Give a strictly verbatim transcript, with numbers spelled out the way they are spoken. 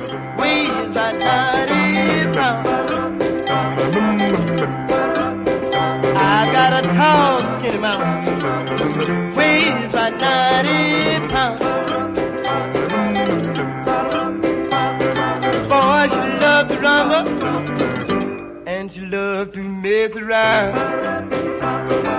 weighs about ninety pounds. I got a tall, skinny mama, weighs about ninety pounds. Boy, she loved to rumble, and she loved to mess around.